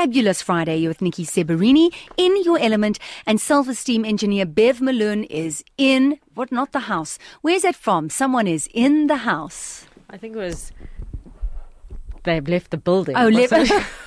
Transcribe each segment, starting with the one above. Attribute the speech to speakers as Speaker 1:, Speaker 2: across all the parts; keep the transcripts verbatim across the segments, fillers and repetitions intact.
Speaker 1: fabulous Friday. You're with Nikki Seberini in your element, and self-esteem engineer Bev Malone is in, what, not the house. Where's that from? Someone is in the house.
Speaker 2: I think it was, they've left the building.
Speaker 1: Oh, left.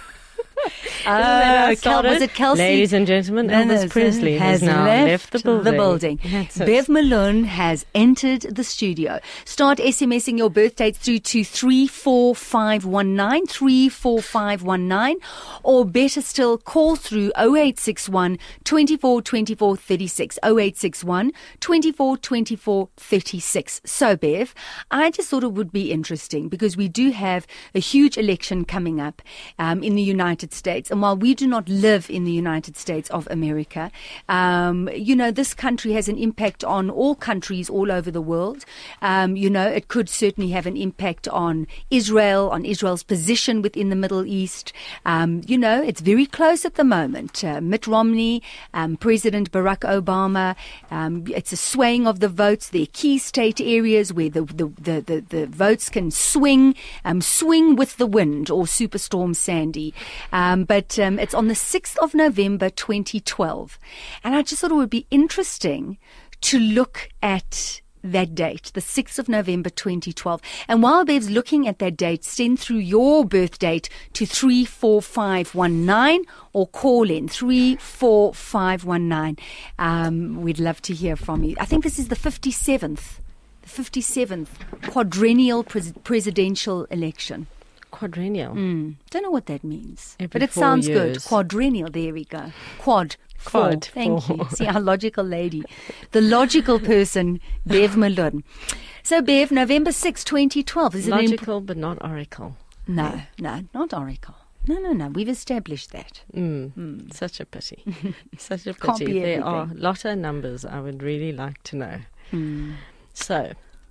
Speaker 2: Uh,
Speaker 1: Kel- was it Kelsey?
Speaker 2: Ladies and gentlemen, Elvis Presley has, has now left, left the building.
Speaker 1: The building. Bev Malone has entered the studio. Start SMSing your birth dates through to three four five one nine, three four five one nine, or better still, call through oh eight six one, two four two four, three six, oh eight six one, two four two four, three six. So, Bev, I just thought it would be interesting because we do have a huge election coming up um, in the United States. And while we do not live in the United States of America, um, you know, this country has an impact on all countries all over the world. Um, you know, it could certainly have an impact on Israel, on Israel's position within the Middle East. Um, you know, it's very close at the moment. Uh, Mitt Romney, um, President Barack Obama, um, it's a swaying of the votes. There are key state areas where the, the, the, the, the votes can swing, um, swing with the wind, or Superstorm Sandy. Um, but um, it's on the sixth of November, twenty twelve. And I just thought it would be interesting to look at that date, the sixth of November, twenty twelve. And while Bev's looking at that date, send through your birth date to three four five one nine or call in three four five one nine. Um, we'd love to hear from you. I think this is the fifty-seventh, the fifty-seventh quadrennial pres- presidential election.
Speaker 2: Quadrennial.
Speaker 1: Mm. Don't know what that means.
Speaker 2: Every
Speaker 1: but it
Speaker 2: four
Speaker 1: sounds
Speaker 2: years.
Speaker 1: good. Quadrennial. There we go. Quad.
Speaker 2: Quad.
Speaker 1: Four. Thank
Speaker 2: four.
Speaker 1: you. See, our logical lady. The logical person, Bev Malone. So, Bev, November sixth, twenty twelve. Is
Speaker 2: Logical,
Speaker 1: it imp-
Speaker 2: but not oracle.
Speaker 1: No, no, not oracle. No, no, no. We've established that.
Speaker 2: Mm.
Speaker 1: Mm.
Speaker 2: Such a pity. Such a
Speaker 1: Can't
Speaker 2: pity.
Speaker 1: be
Speaker 2: There
Speaker 1: everything.
Speaker 2: are lotto numbers I would really like to know.
Speaker 1: Mm.
Speaker 2: So,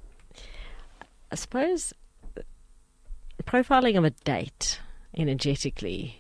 Speaker 2: I suppose profiling of a date energetically,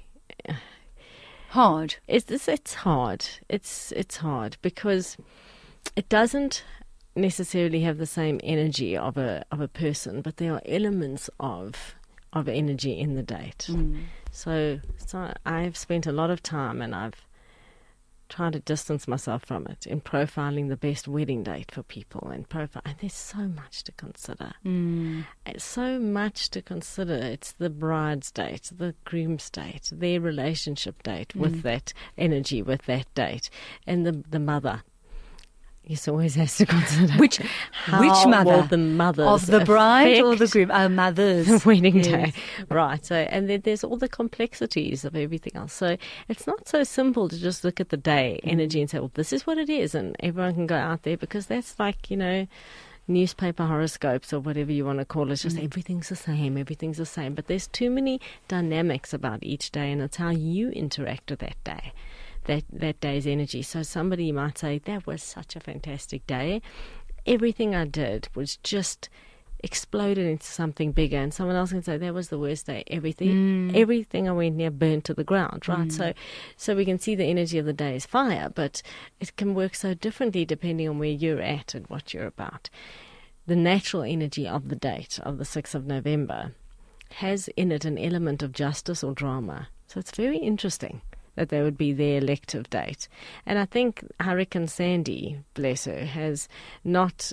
Speaker 1: Hard.
Speaker 2: it's, it's it's hard. It's it's hard because it doesn't necessarily have the same energy of a of a person, but there are elements of of energy in the date.
Speaker 1: Mm.
Speaker 2: So, so I've spent a lot of time, and I've tried to distance myself from it in profiling the best wedding date for people, and profile. And there's so much to consider.
Speaker 1: Mm.
Speaker 2: It's so much to consider. It's the bride's date, the groom's date, their relationship date with
Speaker 1: Mm.
Speaker 2: that energy, with that date, and the the mother. Yes, always has to consider
Speaker 1: Which
Speaker 2: how
Speaker 1: which mother?
Speaker 2: will the mothers
Speaker 1: Of the bride or the
Speaker 2: affect
Speaker 1: groom? Oh, mothers.
Speaker 2: the wedding
Speaker 1: Yes.
Speaker 2: day, right? So, and then there's all the complexities of everything else. So it's not so simple to just look at the day energy and say, well, this is what it is, and everyone can go out there, because that's like, you know, newspaper horoscopes or whatever you want to call it. It's just
Speaker 1: Mm.
Speaker 2: everything's the same, everything's the same. But there's too many dynamics about each day, and it's how you interact with that day. That, that day's energy. So somebody might say, that was such a fantastic day. Everything I did was just exploded into something bigger. And someone else can say, that was the worst day. Everything
Speaker 1: Mm.
Speaker 2: everything I went near burned to the ground, right?
Speaker 1: Mm.
Speaker 2: So so we can see the energy of the day is fire, but it can work so differently depending on where you're at and what you're about. The natural energy of the date, of the sixth of November, has in it an element of justice or drama. So it's very interesting that they would be their elective date. And I think Hurricane Sandy, bless her, has not...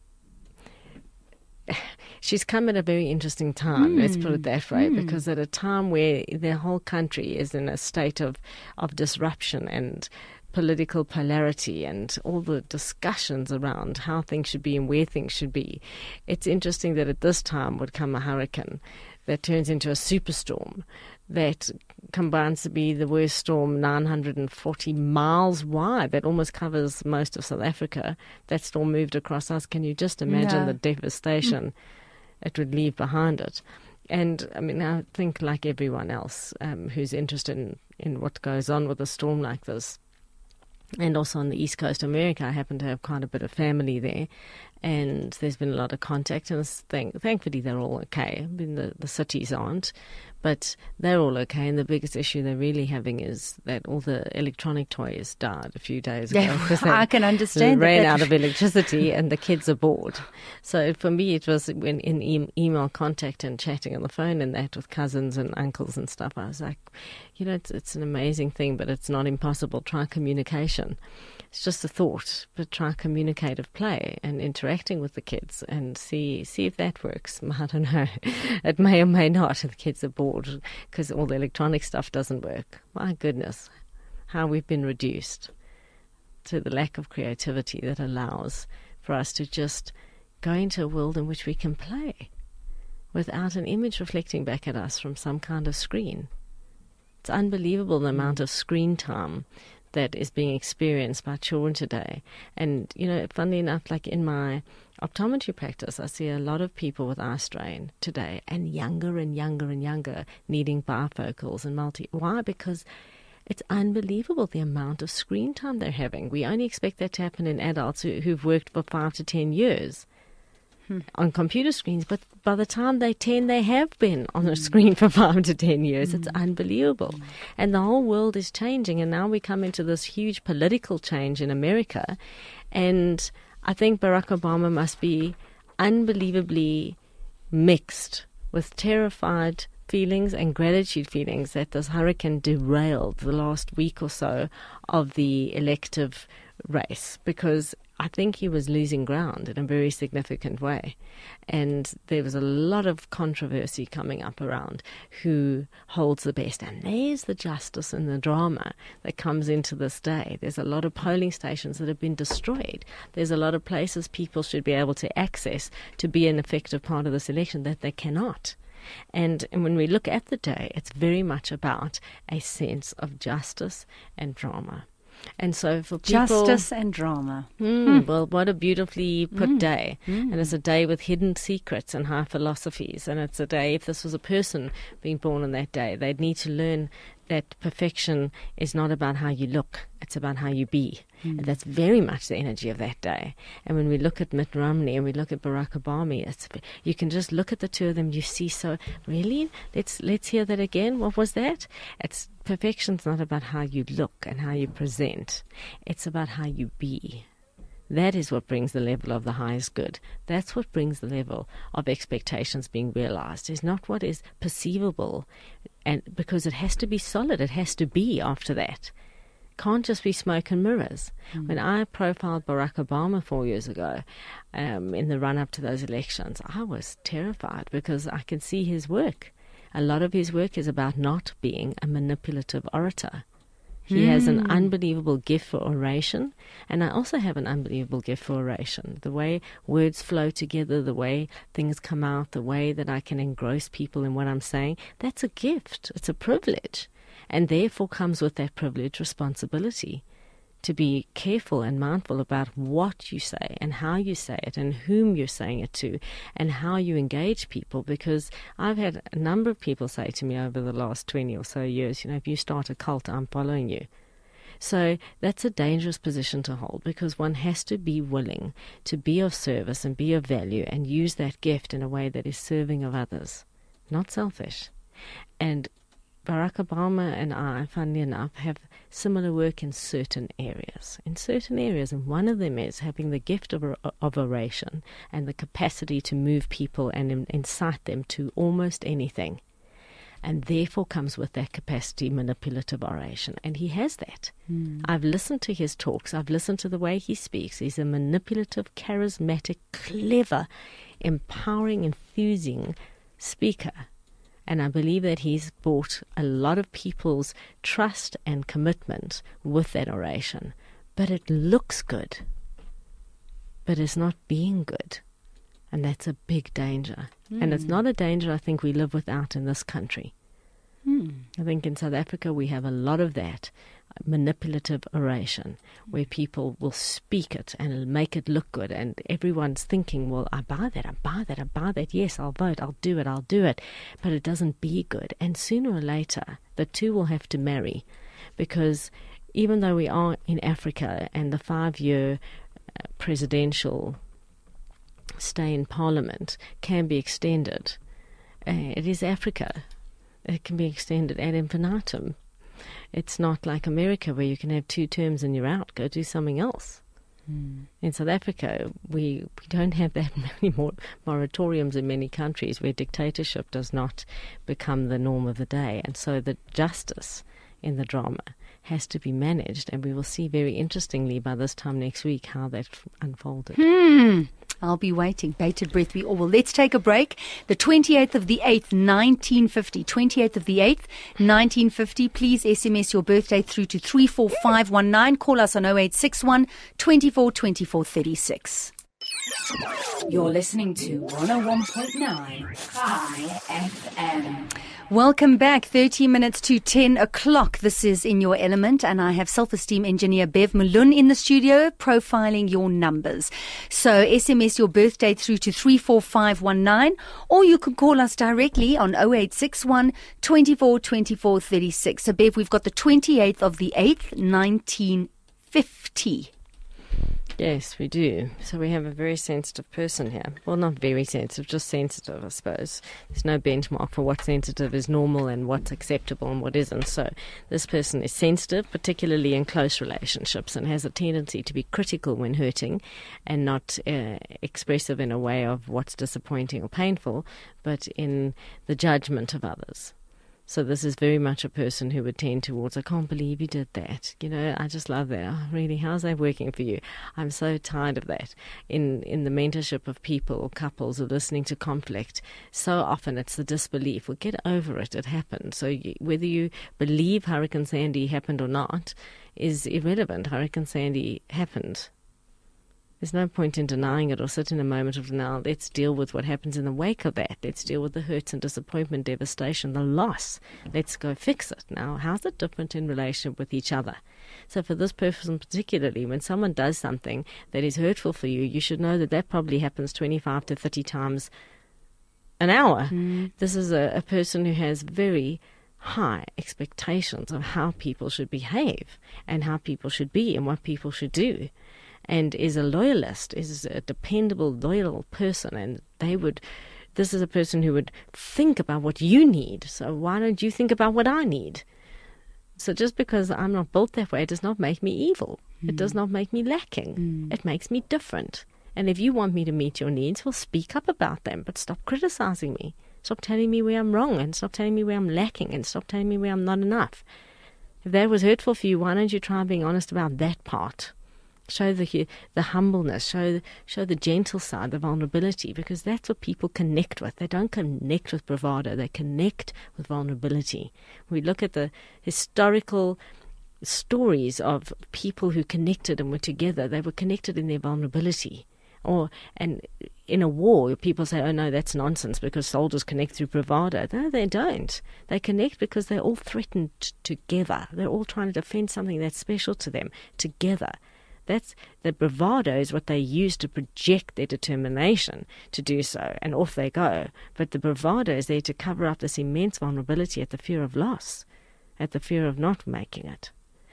Speaker 2: She's come at a very interesting time, mm. let's put it that way, mm. because at a time where the whole country is in a state of, of disruption and political polarity and all the discussions around how things should be and where things should be, it's interesting that at this time would come a hurricane that turns into a superstorm that combines to be the worst storm, nine hundred forty miles wide, that almost covers most of South Africa. That storm moved across us. Can you just imagine
Speaker 1: No.
Speaker 2: the devastation mm. it would leave behind it? And, I mean, I think like everyone else um, who's interested in, in what goes on with a storm like this, and also on the east coast of America, I happen to have quite a bit of family there, and there's been a lot of contact, and thank, thankfully they're all okay. I mean, the, the cities aren't, but they're all okay, and the biggest issue they're really having is that all the electronic toys died a few days ago.
Speaker 1: Yeah, I can understand
Speaker 2: They ran
Speaker 1: that.
Speaker 2: out of electricity, and the kids are bored. So for me, it was when in e- email contact and chatting on the phone and that with cousins and uncles and stuff, I was like, you know, it's, it's an amazing thing, but it's not impossible. Try communication. It's just a thought, but try communicative play and interacting with the kids and see see if that works. I don't know. It may or may not. The kids are bored because all the electronic stuff doesn't work. My goodness, how we've been reduced to the lack of creativity that allows for us to just go into a world in which we can play without an image reflecting back at us from some kind of screen. It's unbelievable the amount of screen time that is being experienced by children today. And, you know, funnily enough, like in my optometry practice, I see a lot of people with eye strain today, and younger and younger and younger, needing bifocals and multi. Why? Because it's unbelievable the amount of screen time they're having. We only expect that to happen in adults who, who've worked for five to ten years. Hmm. On computer screens, but by the time they're ten, they have been on a screen for five to ten years. Mm. It's unbelievable. Mm. And the whole world is changing, and now we come into this huge political change in America, and I think Barack Obama must be unbelievably mixed with terrified feelings and gratitude feelings that this hurricane derailed the last week or so of the elective race, because I think he was losing ground in a very significant way. And there was a lot of controversy coming up around who holds the best. And there's the justice and the drama that comes into this day. There's a lot of polling stations that have been destroyed. There's a lot of places people should be able to access to be an effective part of this election that they cannot. And, and when we look at the day, it's very much about a sense of justice and drama. And so for people...
Speaker 1: Justice and drama.
Speaker 2: Mm, mm. Well, what a beautifully put mm. day. Mm. And it's a day with hidden secrets and high philosophies. And it's a day, if this was a person being born on that day, they'd need to learn that perfection is not about how you look, it's about how you be. Mm. And that's very much the energy of that day. And when we look at Mitt Romney and we look at Barack Obama, it's, you can just look at the two of them, you see, so, really? Let's let's hear that again. What was that? It's perfection's not about how you look and how you present. It's about how you be. That is what brings the level of the highest good. That's what brings the level of expectations being realized. It's not what is perceivable, and because it has to be solid, it has to be after that. Can't just be smoke and mirrors. Mm. When I profiled Barack Obama four years ago, um, in the run-up to those elections, I was terrified because I can see his work. A lot of his work is about not being a manipulative orator. He mm. has an unbelievable gift for oration, and I also have an unbelievable gift for oration. The way words flow together, the way things come out, the way that I can engross people in what I'm saying, that's a gift. It's a privilege. And therefore comes with that privilege responsibility to be careful and mindful about what you say and how you say it and whom you're saying it to and how you engage people. Because I've had a number of people say to me over the last twenty or so years, you know, if you start a cult, I'm following you. So that's a dangerous position to hold, because one has to be willing to be of service and be of value and use that gift in a way that is serving of others, not selfish. And Barack Obama and I, funnily enough, have similar work in certain areas. In certain areas, and one of them is having the gift of, of oration and the capacity to move people and in, incite them to almost anything. And therefore comes with that capacity manipulative oration. And he has that. Mm. I've listened to his talks. I've listened to the way he speaks. He's a manipulative, charismatic, clever, empowering, enthusing speaker. And I believe that he's bought a lot of people's trust and commitment with that oration. But it looks good. But it's not being good. And that's a big danger. Mm. And it's not a danger I think we live without in this country. Mm. I think in South Africa we have a lot of that manipulative oration where people will speak it and make it look good, and everyone's thinking, well, I buy that, I buy that, I buy that, yes, I'll vote, I'll do it, I'll do it, but it doesn't be good. And sooner or later the two will have to marry, because even though we are in Africa and the five-year uh, presidential stay in Parliament can be extended. Uh, it is Africa. It can be extended ad infinitum. It's not like America where you can have two terms and you're out. Go do something else. Mm. In South Africa, we, we don't have that many more moratoriums in many countries where dictatorship does not become the norm of the day. And so the justice in the drama has to be managed, and we will see very interestingly by this time next week how that unfolded.
Speaker 1: Hmm. I'll be waiting. Bated breath we all will. Let's take a break. The twenty-eighth of the eighth, nineteen fifty. twenty-eighth of the eighth, nineteen fifty. Please S M S your birthday through to three four five one nine. Call us on oh eight six one, two four two four, three six.
Speaker 3: You're listening to one oh one point nine High F M.
Speaker 1: Welcome back. thirty minutes to ten o'clock. This is In Your Element, and I have self-esteem engineer Bev Malone in the studio profiling your numbers. So S M S your birthday through to three four five one nine, or you can call us directly on oh eight six one, two four two four, three six. So Bev, we've got the twenty-eighth of the eighth, nineteen fifty.
Speaker 2: Yes, we do. So we have a very sensitive person here. Well, not very sensitive, just sensitive, I suppose. There's no benchmark for what sensitive is normal and what's acceptable and what isn't. So this person is sensitive, particularly in close relationships, and has a tendency to be critical when hurting and not uh, expressive in a way of what's disappointing or painful, but in the judgment of others. So this is very much a person who would tend towards, I can't believe you did that. You know, I just love that. Oh, really, how's that working for you? I'm so tired of that. In in the mentorship of people or couples or listening to conflict, so often it's the disbelief. Well, get over it. It happened. So you, whether you believe Hurricane Sandy happened or not is irrelevant. Hurricane Sandy happened. There's no point in denying it or sit in a moment of denial. Let's deal with what happens in the wake of that. Let's deal with the hurts and disappointment, devastation, the loss. Let's go fix it. Now, how's it different in relationship with each other? So for this person particularly, when someone does something that is hurtful for you, you should know that that probably happens twenty-five to thirty times an hour. Mm. This is a, a person who has very high expectations of how people should behave and how people should be and what people should do. And is a loyalist, is a dependable, loyal person, and they would, this is a person who would think about what you need, so why don't you think about what I need? So just because I'm not built that way, it does not make me evil. Mm. It does not make me lacking. Mm. It makes me different. And if you want me to meet your needs, well, speak up about them, but stop criticizing me. Stop telling me where I'm wrong, and stop telling me where I'm lacking, and stop telling me where I'm not enough. If that was hurtful for you, why don't you try being honest about that part? Show the the humbleness, show show the gentle side, the vulnerability, because that's what people connect with. They don't connect with bravado, they connect with vulnerability. We look at the historical stories of people who connected and were together. They were connected in their vulnerability. Or and in a war, people say, oh no, that's nonsense because soldiers connect through bravado. No, they don't. They connect because they're all threatened together. They're all trying to defend something that's special to them together. That's the bravado is what they use to project their determination to do so, and off they go. But the bravado is there to cover up this immense vulnerability at the fear of loss, at the fear of not making it.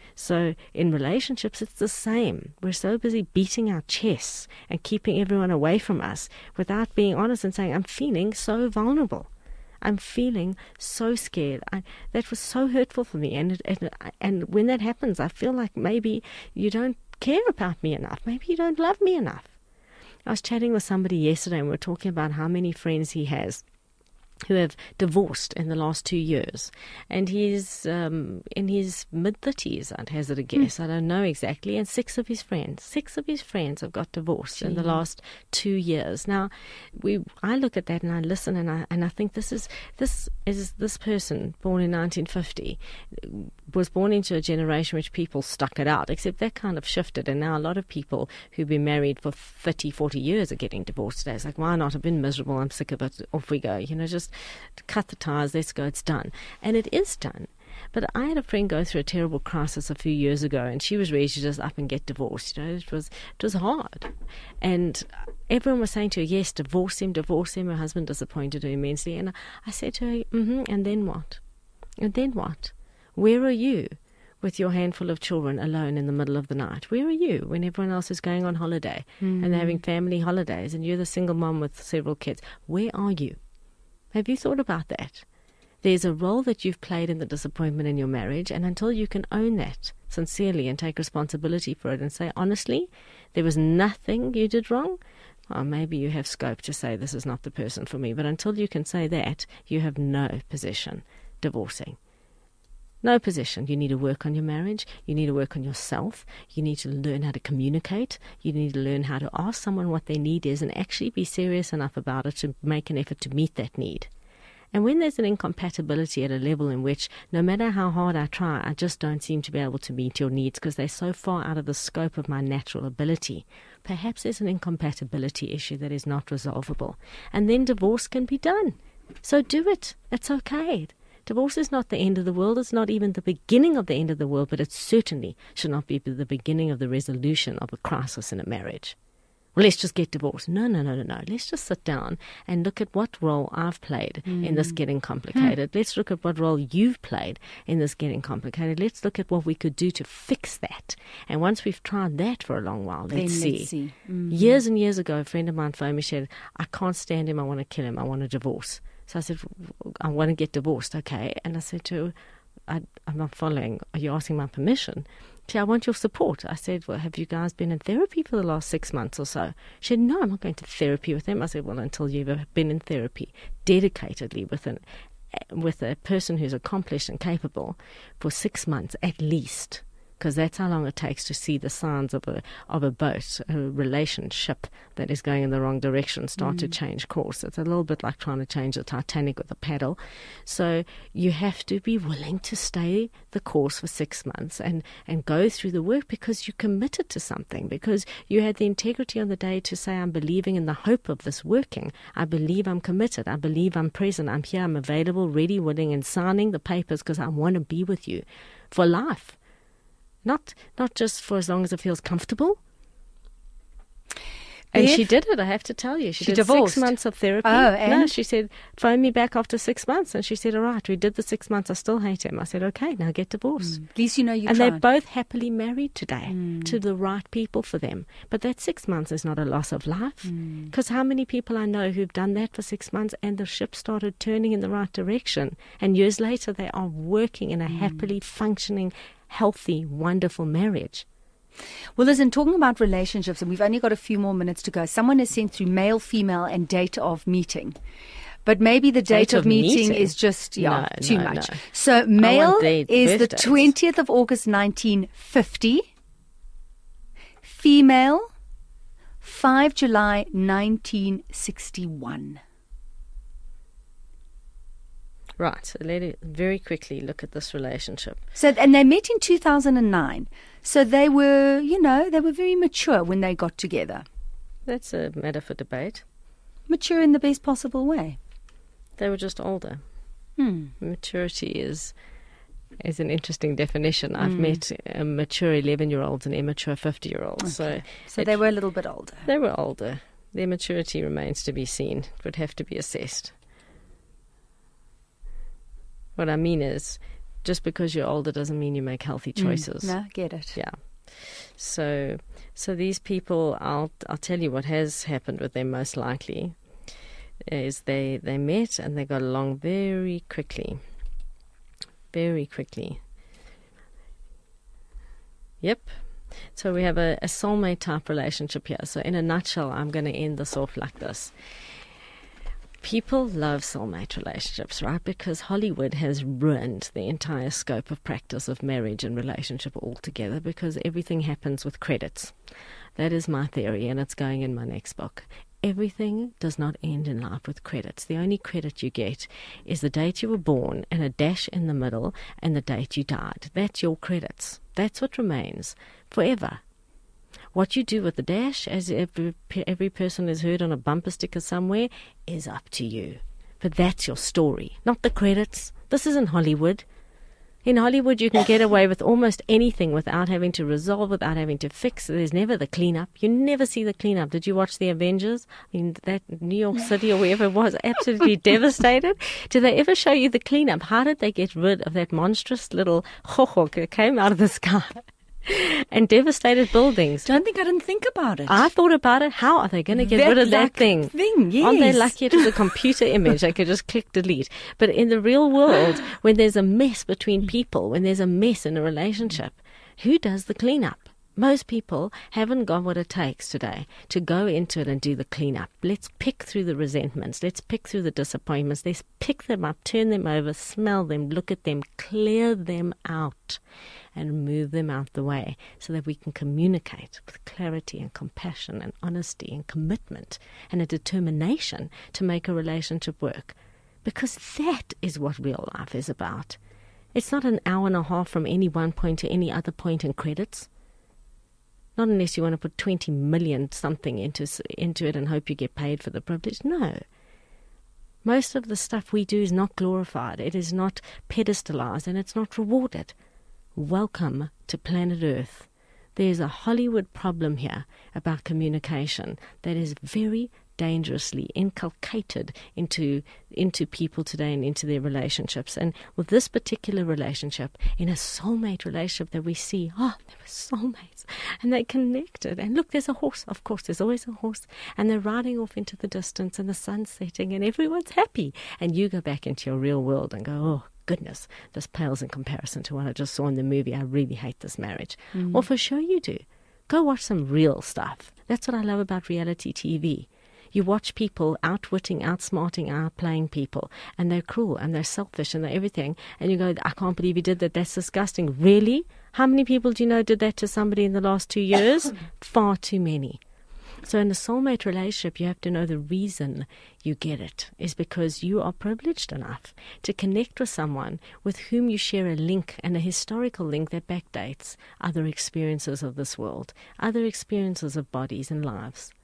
Speaker 2: So in relationships, it's the same. We're so busy beating our chests and keeping everyone away from us without being honest and saying, I'm feeling so vulnerable. I'm feeling so scared. I, that was so hurtful for me. And, and, and when that happens, I feel like maybe you don't care about me enough. Maybe you don't love me enough. I was chatting with somebody yesterday and we were talking about how many friends he has who have divorced in the last two years. And he's um, in his mid-thirties, I'd hazard a guess. Mm. I don't know exactly. And six of his friends, six of his friends have got divorced Gee. in the last two years. Now, we, I look at that and I listen and I and I think this is this is this person born in nineteen fifty was born into a generation which people stuck it out, except that kind of shifted. And now a lot of people who've been married for thirty, forty years are getting divorced today. It's like, why not? I've been miserable. I'm sick of it. Off we go. You know, just cut the ties, let's go, it's done. And it is done. But I had a friend go through a terrible crisis a few years ago, and she was ready to just up and get divorced. You know, it was it was hard. And everyone was saying to her, yes, divorce him, divorce him. Her husband disappointed her immensely. And I said to her, mm-hmm, and then what? And then what? Where are you with your handful of children alone in the middle of the night? Where are you when everyone else is going on holiday mm. and they're having family holidays and you're the single mom with several kids? Where are you? Have you thought about that? There's a role that you've played in the disappointment in your marriage, and until you can own that sincerely and take responsibility for it and say, honestly, there was nothing you did wrong, or maybe you have scope to say this is not the person for me. But until you can say that, you have no position divorcing. No position. You need to work on your marriage. You need to work on yourself. You need to learn how to communicate. You need to learn how to ask someone what their need is and actually be serious enough about it to make an effort to meet that need. And when there's an incompatibility at a level in which no matter how hard I try, I just don't seem to be able to meet your needs because they're so far out of the scope of my natural ability, perhaps there's an incompatibility issue that is not resolvable. And then divorce can be done. So do it. It's okay. Divorce is not the end of the world. It's not even the beginning of the end of the world, but it certainly should not be the beginning of the resolution of a crisis in a marriage. Well, let's just get divorced. No, no, no, no, no. Let's just sit down and look at what role I've played mm. in this getting complicated. Mm. Let's look at what role you've played in this getting complicated. Let's look at what we could do to fix that. And once we've tried that for a long while, let's
Speaker 1: then
Speaker 2: see.
Speaker 1: Let's see. Mm.
Speaker 2: Years and years ago, a friend of mine phoned me, said, I can't stand him. I want to kill him. I want a divorce. So I said, I want to get divorced. Okay. And I said to her, I, I'm not following. Are you asking my permission? She said, I want your support. I said, well, have you guys been in therapy for the last six months or so? She said, no, I'm not going to therapy with him. I said, well, until you've been in therapy dedicatedly with, an, with a person who's accomplished and capable for six months at least, because that's how long it takes to see the signs of a of a boat, a relationship that is going in the wrong direction, start mm. to change course. It's a little bit like trying to change the Titanic with a paddle. So you have to be willing to stay the course for six months and, and go through the work because you committed to something, because you had the integrity on the day to say, I'm believing in the hope of this working. I believe I'm committed. I believe I'm present. I'm here. I'm available, ready, willing, and signing the papers because I want to be with you for life. Not not just for as long as it feels comfortable. And
Speaker 1: Bev?
Speaker 2: she did it, I have to tell you. She,
Speaker 1: She
Speaker 2: did
Speaker 1: divorced?
Speaker 2: six months of therapy.
Speaker 1: Oh, and?
Speaker 2: No, she said, phone me back after six months. And she said, all right, we did the six months. I still hate him. I said, okay, now get divorced.
Speaker 1: Mm. At least you know you
Speaker 2: and
Speaker 1: tried.
Speaker 2: they're both happily married today
Speaker 1: Mm.
Speaker 2: to the right people for them. But that six months is not a loss of life. Because how many people I know who've done that for six months and the ship started turning in the right direction. And years later, they are working in a
Speaker 1: Mm.
Speaker 2: happily functioning, healthy, wonderful marriage.
Speaker 1: Well, listen, talking about relationships, and we've only got a few more minutes to go. Someone has sent through male, female, and date of meeting. But maybe the date,
Speaker 2: Date
Speaker 1: of,
Speaker 2: of
Speaker 1: meeting,
Speaker 2: meeting?
Speaker 1: is just, yeah,
Speaker 2: No,
Speaker 1: too
Speaker 2: no,
Speaker 1: much.
Speaker 2: no.
Speaker 1: So male
Speaker 2: date
Speaker 1: is the
Speaker 2: birthdays.
Speaker 1: twentieth of August, nineteen fifty. Female, five July, nineteen sixty-one.
Speaker 2: Right, so let it very quickly look at this relationship.
Speaker 1: So, and they met in two thousand nine. So they were, you know, they were very mature when they got together.
Speaker 2: That's a matter for debate.
Speaker 1: Mature in the best possible way.
Speaker 2: They were just older.
Speaker 1: Hmm.
Speaker 2: Maturity is is an interesting definition. I've met a mature eleven-year-olds and immature fifty-year-olds.
Speaker 1: Okay.
Speaker 2: So,
Speaker 1: So
Speaker 2: it-
Speaker 1: they were a little bit older.
Speaker 2: they were older. Their maturity remains to be seen. It would have to be assessed. What I mean is, just because you're older doesn't mean you make healthy choices.
Speaker 1: Mm, no, get it.
Speaker 2: Yeah. So, so these people, I'll I'll tell you what has happened with them most likely, is they they met and they got along very quickly, very quickly. Yep. So we have a, a soulmate type relationship here. So in a nutshell, I'm going to end this off like this. People love soulmate relationships, right? Because Hollywood has ruined the entire scope of practice of marriage and relationship altogether because everything happens with credits. That is my theory, and it's going in my next book. Everything does not end in life with credits. The only credit you get is the date you were born and a dash in the middle and the date you died. That's your credits. That's what remains forever. What you do with the dash, as every, every person has heard on a bumper sticker somewhere, is up to you. But that's your story, not the credits. This isn't Hollywood. In Hollywood, you can get away with almost anything without having to resolve, without having to fix. There's never the cleanup. You never see the cleanup. Did you watch The Avengers? I mean, that New York City or wherever it was, absolutely devastated. Did they ever show you the cleanup? How did they get rid of that monstrous little hoho that came out of the sky and devastated buildings?
Speaker 1: Don't think I didn't think about it.
Speaker 2: I thought about it. How are they going to get
Speaker 1: That
Speaker 2: rid of that
Speaker 1: like
Speaker 2: thing?
Speaker 1: thing, yes.
Speaker 2: Aren't they lucky it was a computer image? They could just click delete. But in the real world, when there's a mess between people, when there's a mess in a relationship, who does the cleanup? Most people haven't got what it takes today to go into it and do the cleanup. Let's pick through the resentments. Let's pick through the disappointments. Let's pick them up, turn them over, smell them, look at them, clear them out, and move them out the way so that we can communicate with clarity and compassion and honesty and commitment and a determination to make a relationship work. Because that is what real life is about. It's not an hour and a half from any one point to any other point in credits. Not unless you want to put twenty million something into into it and hope you get paid for the privilege. No. Most of the stuff we do is not glorified. It is not pedestalized and it's not rewarded. Welcome to planet Earth. There's a Hollywood problem here about communication that is very dangerously inculcated into into people today and into their relationships. And with this particular relationship, in a soulmate relationship that we see, oh, they were soulmates and they connected. And look, there's a horse. Of course, there's always a horse. And they're riding off into the distance and the sun's setting and everyone's happy. And you go back into your real world and go, oh, goodness, this pales in comparison to what I just saw in the movie. I really hate this marriage. Mm. Well, for sure you do. Go watch some real stuff. That's what I love about reality T V. You watch people outwitting, outsmarting, outplaying people, and they're cruel, and they're selfish, and they're everything, and you go, I can't believe you did that. That's disgusting. Really? How many people do you know did that to somebody in the last two years? Far too many. So in a soulmate relationship, you have to know the reason you get it is because you are privileged enough to connect with someone with whom you share a link, and a historical link that backdates other experiences of this world, other experiences of bodies and lives.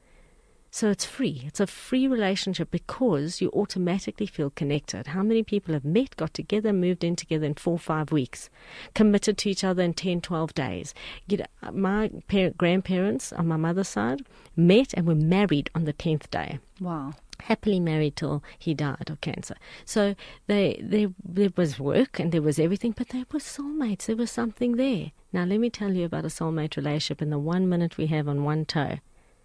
Speaker 2: So it's free. It's a free relationship because you automatically feel connected. How many people have met, got together, moved in together in four or five weeks, committed to each other in ten, twelve days? You know, my parent, grandparents on my mother's side met and were married on the tenth day.
Speaker 1: Wow.
Speaker 2: Happily married till he died of cancer. So they, they, there was work and there was everything, but they were soulmates. There was something there. Now let me tell you about a soulmate relationship in the one minute we have on one toe.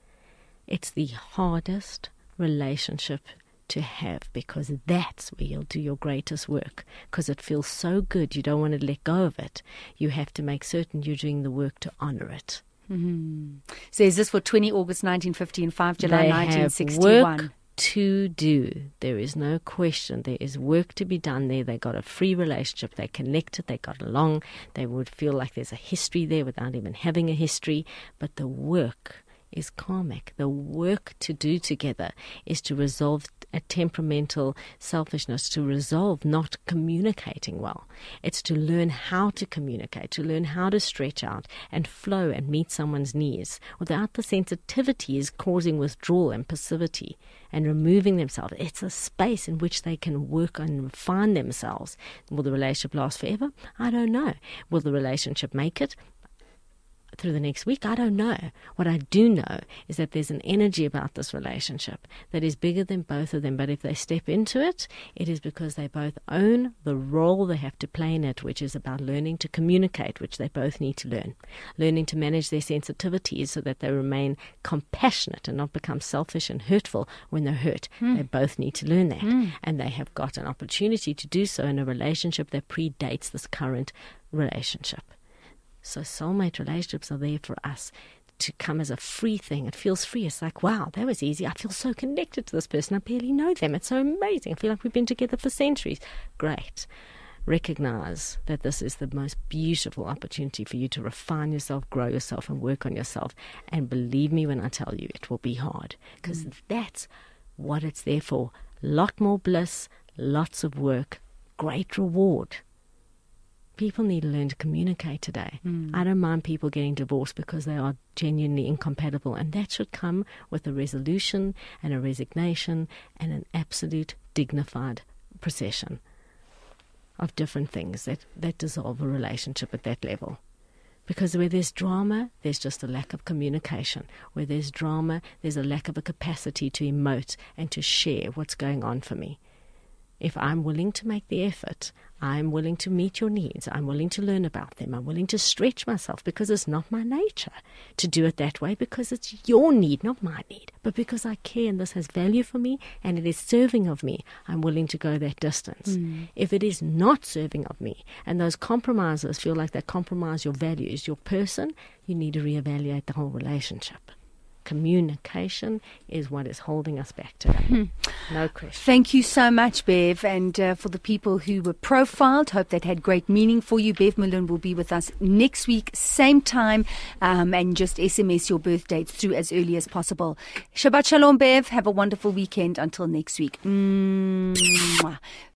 Speaker 2: It's the hardest relationship to have because that's where you'll do your greatest work, because it feels so good you don't want to let go of it. You have to make certain you're doing the work to honor it.
Speaker 1: Mm-hmm. So is this for twenty August nineteen fifty and five July
Speaker 2: they
Speaker 1: nineteen sixty-one?
Speaker 2: Have work to do. There is no question. There is work to be done there. They got a free relationship. They connected. They got along. They would feel like there's a history there without even having a history. But the work is karmic. The work to do together is to resolve a temperamental selfishness, to resolve not communicating well. It's to learn how to communicate, to learn how to stretch out and flow and meet someone's needs without the sensitivity is causing withdrawal and passivity and removing themselves. It's a space in which they can work and refine themselves. Will the relationship last forever? I don't know. Will the relationship make it through the next week? I don't know. What I do know is that there's an energy about this relationship that is bigger than both of them. But if they step into it, it is because they both own the role they have to play in it, which is about learning to communicate, which they both need to learn. Learning to manage their sensitivities so that they remain compassionate and not become selfish and hurtful when they're hurt. Mm. They both need to learn that. Mm. And they have got an opportunity to do so in a relationship that predates this current relationship. So soulmate relationships are there for us to come as a free thing. It feels free. It's like, wow, that was easy. I feel so connected to this person. I barely know them. It's so amazing. I feel like we've been together for centuries. Great. Recognize that this is the most beautiful opportunity for you to refine yourself, grow yourself, and work on yourself. And believe me when I tell you, it will be hard, because mm. that's what it's there for. Lot more bliss, lots of work, great reward. People need to learn to communicate today. Mm. I don't mind people getting divorced because they are genuinely incompatible, and that should come with a resolution and a resignation and an absolute dignified procession of different things that, that dissolve a relationship at that level. Because where there's drama, there's just a lack of communication. Where there's drama, there's a lack of a capacity to emote and to share what's going on for me. If I'm willing to make the effort, I'm willing to meet your needs, I'm willing to learn about them, I'm willing to stretch myself, because it's not my nature to do it that way, because it's your need, not my need, but because I care and this has value for me and it is serving of me, I'm willing to go that distance. Mm. If it is not serving of me and those compromises feel like they compromise your values, your person, you need to reevaluate the whole relationship. Communication is what is holding us back today. Hmm. No question.
Speaker 1: Thank you so much, Bev. And uh, for the people who were profiled, hope that had great meaning for you. Bev Malone will be with us next week, same time, um, and just S M S your birth dates through as early as possible. Shabbat Shalom, Bev. Have a wonderful weekend until next week. Mwah.